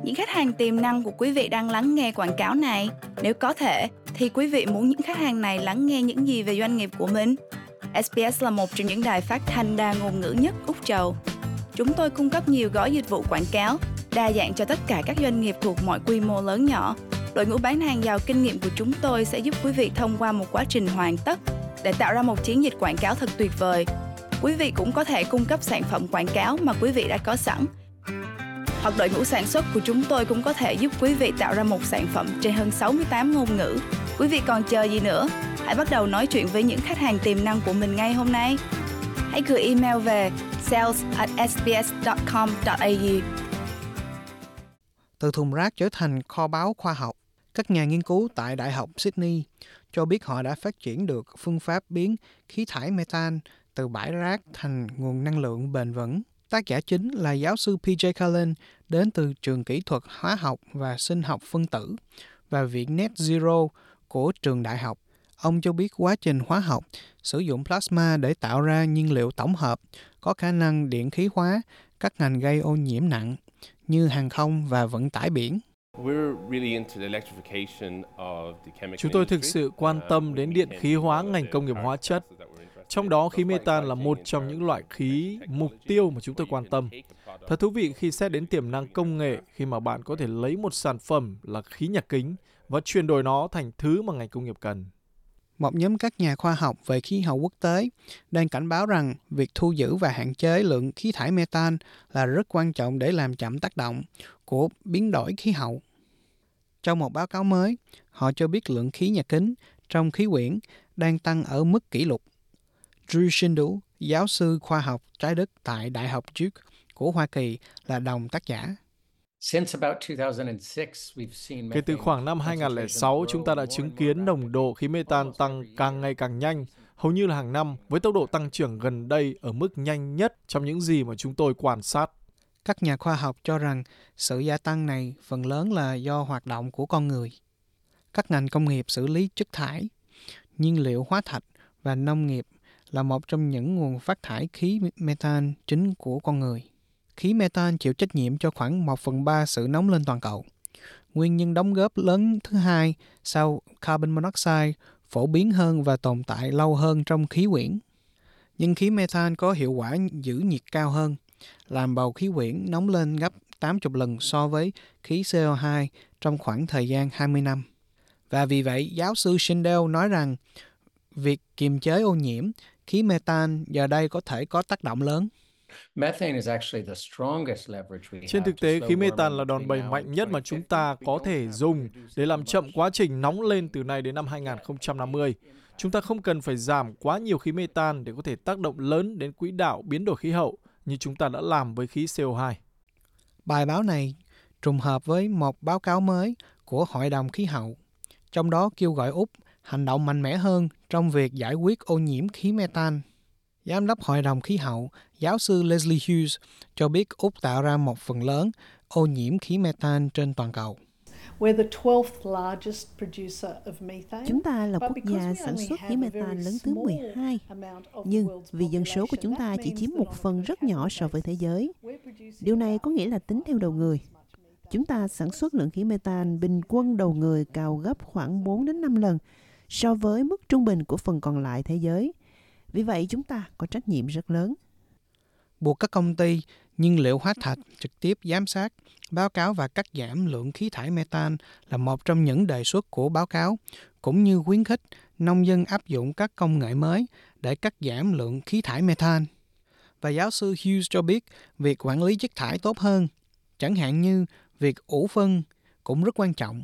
những khách hàng tiềm năng của quý vị đang lắng nghe quảng cáo này? Nếu có thể, thì quý vị muốn những khách hàng này lắng nghe những gì về doanh nghiệp của mình? SBS là một trong những đài phát thanh đa ngôn ngữ nhất Úc Châu. Chúng tôi cung cấp nhiều gói dịch vụ quảng cáo, đa dạng cho tất cả các doanh nghiệp thuộc mọi quy mô lớn nhỏ. Đội ngũ bán hàng giàu kinh nghiệm của chúng tôi sẽ giúp quý vị thông qua một quá trình hoàn tất để tạo ra một chiến dịch quảng cáo thật tuyệt vời. Quý vị cũng có thể cung cấp sản phẩm quảng cáo mà quý vị đã có sẵn. Hoặc đội ngũ sản xuất của chúng tôi cũng có thể giúp quý vị tạo ra một sản phẩm trên hơn 68 ngôn ngữ. Quý vị còn chờ gì nữa? Hãy bắt đầu nói chuyện với những khách hàng tiềm năng của mình ngay hôm nay. Hãy gửi email về sales@sbs.com.au. Từ thùng rác trở thành kho báu khoa học, các nhà nghiên cứu tại Đại học Sydney cho biết họ đã phát triển được phương pháp biến khí thải metan từ bãi rác thành nguồn năng lượng bền vững. Tác giả chính là giáo sư PJ Cullen đến từ trường kỹ thuật hóa học và sinh học phân tử và viện Net Zero của trường đại học. Ông cho biết quá trình hóa học sử dụng plasma để tạo ra nhiên liệu tổng hợp có khả năng điện khí hóa các ngành gây ô nhiễm nặng như hàng không và vận tải biển. Chúng tôi thực sự quan tâm đến điện khí hóa ngành công nghiệp hóa chất. Trong đó, khí metan là một trong những loại khí mục tiêu mà chúng tôi quan tâm. Thật thú vị khi xét đến tiềm năng công nghệ khi mà bạn có thể lấy một sản phẩm là khí nhà kính và chuyển đổi nó thành thứ mà ngành công nghiệp cần. Một nhóm các nhà khoa học về khí hậu quốc tế đang cảnh báo rằng việc thu giữ và hạn chế lượng khí thải metan là rất quan trọng để làm chậm tác động của biến đổi khí hậu. Trong một báo cáo mới, họ cho biết lượng khí nhà kính trong khí quyển đang tăng ở mức kỷ lục. Drew Shindle, giáo sư khoa học trái đất tại Đại học Duke của Hoa Kỳ, là đồng tác giả. Kể từ khoảng năm 2006, chúng ta đã chứng kiến nồng độ khí metan tăng càng ngày càng nhanh, hầu như là hàng năm, với tốc độ tăng trưởng gần đây ở mức nhanh nhất trong những gì mà chúng tôi quan sát. Các nhà khoa học cho rằng sự gia tăng này phần lớn là do hoạt động của con người. Các ngành công nghiệp xử lý chất thải, nhiên liệu hóa thạch và nông nghiệp là một trong những nguồn phát thải khí metan chính của con người. Khí metan chịu trách nhiệm cho khoảng 1/3 sự nóng lên toàn cầu. Nguyên nhân đóng góp lớn thứ hai sau carbon monoxide phổ biến hơn và tồn tại lâu hơn trong khí quyển. Nhưng khí metan có hiệu quả giữ nhiệt cao hơn, làm bầu khí quyển nóng lên gấp 80 lần so với khí CO2 trong khoảng thời gian 20 năm. Và vì vậy, giáo sư Shindle nói rằng việc kiềm chế ô nhiễm, khí metan giờ đây có thể có tác động lớn. Trên thực tế, khí metan là đòn bẩy mạnh nhất mà chúng ta có thể dùng để làm chậm quá trình nóng lên từ nay đến năm 2050. Chúng ta không cần phải giảm quá nhiều khí metan để có thể tác động lớn đến quỹ đạo biến đổi khí hậu như chúng ta đã làm với khí CO2. Bài báo này trùng hợp với một báo cáo mới của Hội đồng Khí hậu, trong đó kêu gọi Úc hành động mạnh mẽ hơn trong việc giải quyết ô nhiễm khí metan. Giám đốc Hội đồng Khí hậu, giáo sư Leslie Hughes, cho biết Úc tạo ra một phần lớn ô nhiễm khí metan trên toàn cầu. Chúng ta là quốc gia sản xuất khí metan lớn thứ 12, nhưng vì dân số của chúng ta chỉ chiếm một phần rất nhỏ so với thế giới. Điều này có nghĩa là tính theo đầu người. Chúng ta sản xuất lượng khí metan bình quân đầu người cao gấp khoảng 4 đến 5 lần so với mức trung bình của phần còn lại thế giới. Vì vậy, chúng ta có trách nhiệm rất lớn. Buộc các công ty nhiên liệu hóa thạch trực tiếp giám sát, báo cáo và cắt giảm lượng khí thải metan là một trong những đề xuất của báo cáo, cũng như khuyến khích nông dân áp dụng các công nghệ mới để cắt giảm lượng khí thải metan. Và giáo sư Hughes cho biết việc quản lý chất thải tốt hơn, chẳng hạn như việc ủ phân, cũng rất quan trọng.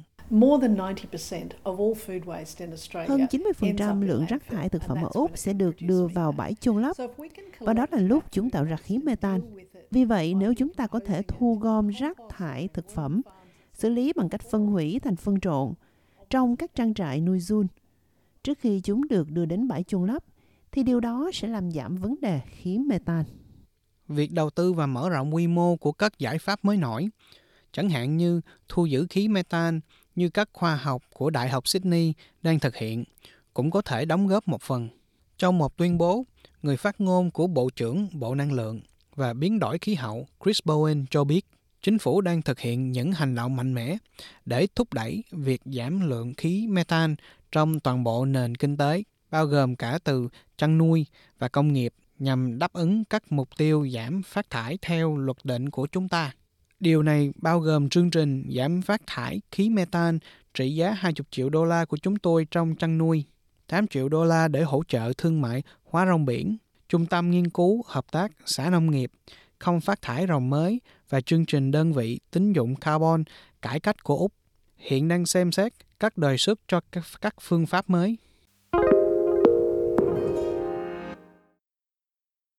Hơn 90% lượng rác thải thực phẩm ở Úc sẽ được đưa vào bãi chôn lấp, và đó là lúc chúng tạo ra khí metan. Vì vậy, nếu chúng ta có thể thu gom rác thải thực phẩm, xử lý bằng cách phân hủy thành phân trộn trong các trang trại nuôi giun, trước khi chúng được đưa đến bãi chôn lấp, thì điều đó sẽ làm giảm vấn đề khí metan. Việc đầu tư và mở rộng quy mô của các giải pháp mới nổi, chẳng hạn như thu giữ khí metan như các khoa học của Đại học Sydney đang thực hiện, cũng có thể đóng góp một phần. Trong một tuyên bố, người phát ngôn của Bộ trưởng Bộ Năng lượng và Biến đổi Khí hậu Chris Bowen cho biết, Chính phủ đang thực hiện những hành động mạnh mẽ để thúc đẩy việc giảm lượng khí methane trong toàn bộ nền kinh tế, bao gồm cả từ chăn nuôi và công nghiệp, nhằm đáp ứng các mục tiêu giảm phát thải theo luật định của chúng ta. Điều này bao gồm chương trình giảm phát thải khí methane trị giá 20 triệu đô la của chúng tôi trong chăn nuôi, 8 triệu đô la để hỗ trợ thương mại hóa rong biển, trung tâm nghiên cứu hợp tác xã nông nghiệp, không phát thải ròng mới và chương trình đơn vị tín dụng carbon cải cách của Úc. Hiện đang xem xét các đề xuất cho các phương pháp mới.